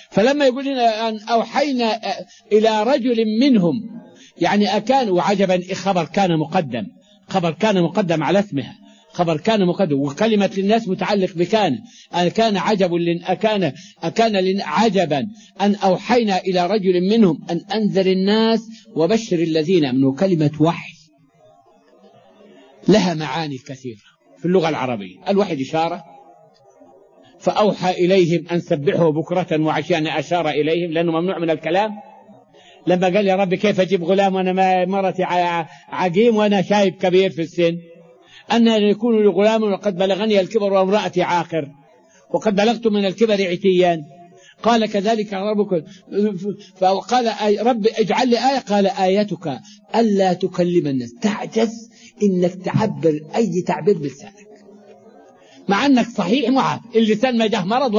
فلما يقول لنا أن أوحينا إلى رجل منهم يعني أكان، وعجبا خبر كان مقدم على اسمها، خبر كان مقدم، وكلمة للناس متعلق بكان. كان عجبا أن أوحينا إلى رجل منهم أن أنذر الناس وبشر الذين آمنوا. كلمة وحي لها معاني كثيرة في اللغة العربية. الوحي إشارة، فأوحى إليهم أن سبحوا بكرة وعشيا، أشار إليهم لأنه ممنوع من الكلام. لما قال يا رب كيف أجيب غلام وأنا مرتي عقيم وأنا شايب كبير في السن، أن يكون لي غلام وقد بلغني الكبر وامرأتي عاقر وقد بلغت من الكبر عتيا. قال كذلك ربك، فقال رب اجعل لي آية. قال آيتك ألا تكلم الناس، تعجز إنك تعبر أي تعبير بلسانك، مع أنك صحيح معاف، اللسان ما جاه مرض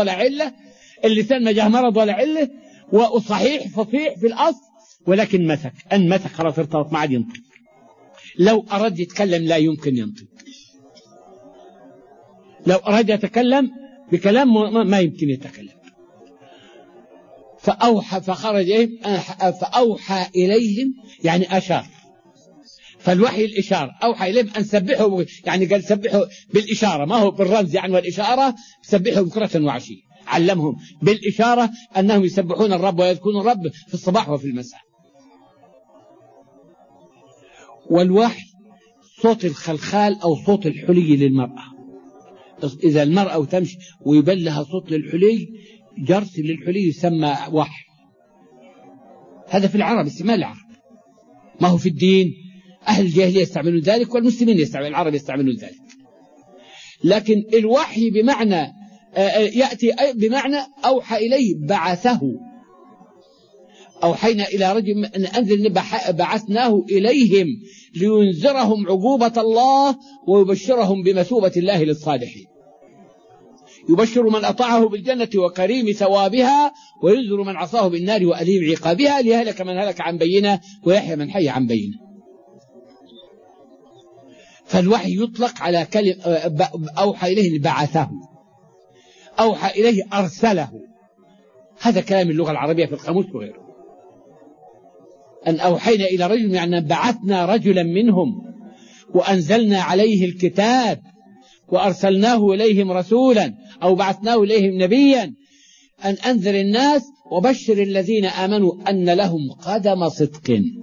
ولا علة، وصحيح فصيح في الأصل، ولكن مسك خلاص ارتبط، ما عاد ينطق. لو أراد يتكلم لا يمكن ينطق، لو أراد يتكلم بكلام ما يمكن يتكلم. فأوحى إليهم يعني أشار. فالوحي الإشارة، أوحى إليهم أن سبحوا، يعني قال سبحوا بالإشارة، ما هو بالرمز يعني، والإشارة سبحوا بكرة وعشي. علمهم بالإشارة أنهم يسبحون الرب ويذكرون الرب في الصباح وفي المساء. والوحي صوت الخلخال أو صوت الحلي للمرأة. إذا المرأة تمشي ويبان لها صوت للحلي، جرس للحلي، يسمى وحي. هذا في العرب، استعمال العرب، ما هو في الدين. أهل الجاهلية يستعملون ذلك والمسلمين العرب يستعملون ذلك. لكن الوحي بمعنى يأتي بمعنى أوحى إليه، بعثه. أوحينا إلى رجل أن أنزل، بعثناه إليهم لينذرهم عقوبة الله ويبشرهم بمثوبة الله للصالحين. يبشر من أطاعه بالجنة وكريم ثوابها، وينذر من عصاه بالنار وأليم عقابها، ليهلك من هلك عن بينه ويحيى من حي عن بينه. فالوحي يطلق على كلمة أوحى إليه بعثه، أوحى إليه أرسله. هذا كلام اللغة العربية في القاموس وغيره. أن أوحينا إلى رجل يعني بعثنا رجلا منهم وأنزلنا عليه الكتاب وأرسلناه إليهم رسولا أو بعثناه إليهم نبيا أن أنذر الناس وبشر الذين آمنوا أن لهم قدم صدق.